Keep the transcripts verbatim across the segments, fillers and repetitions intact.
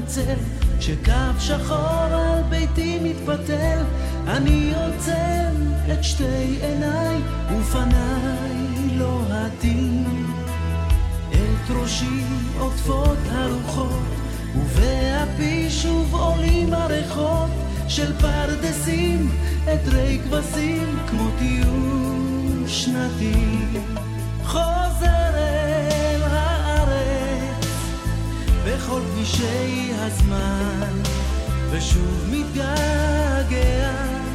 צל, כשקו שחור על ביתי מתפתל, אני עוצם את שתי עיניי ופניי לוהטים, את ראשי עוטפות הרוחות ובאפי שוב עולים הריחות של פרדסים, עדרי כבשים כמו טיול שנתי. חוזר אל הארץ בכל כבישי הזמן ושוב מתגעגע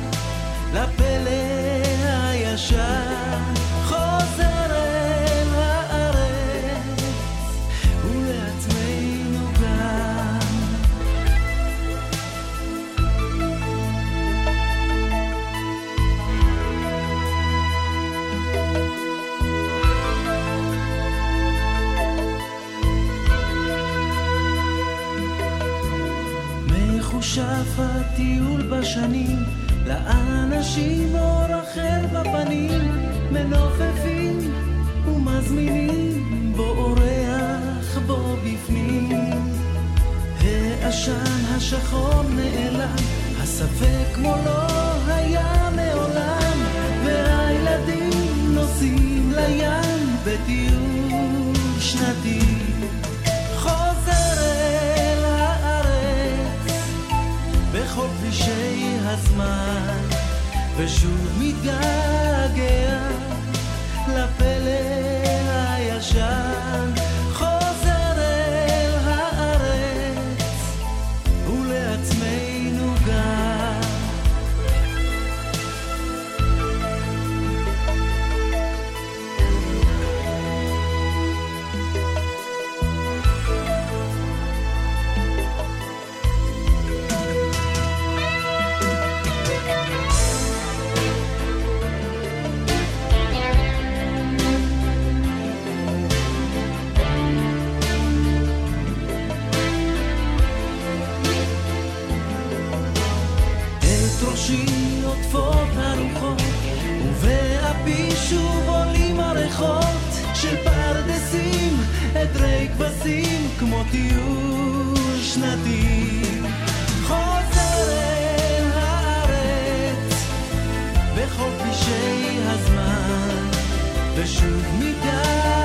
לפלא הישן. חוזר אל הארץ ולעצמנו גם. מחושף הטיול בשנים, לאנשים אור אחר בפנים, מנופפים ומזמינים בו אורח בו בפנים. העשן השחור נעלם, הספק כמו לא היה מעולם, והילדים נוסעים לים בטיול שנתי. חוזר אל הארץ בכל כבישי הזמן ושוב מתגעגע לפלא הישן. חוזר אל הארץ ולעצמנו גם. עוטפות הרוחות ובאפי שוב עולים הריחות של פרדסים, עדרי כבשים כמו טיול שנתי. חוזר אל הארץ בכל כבישי הזמן ושוב מתגעגע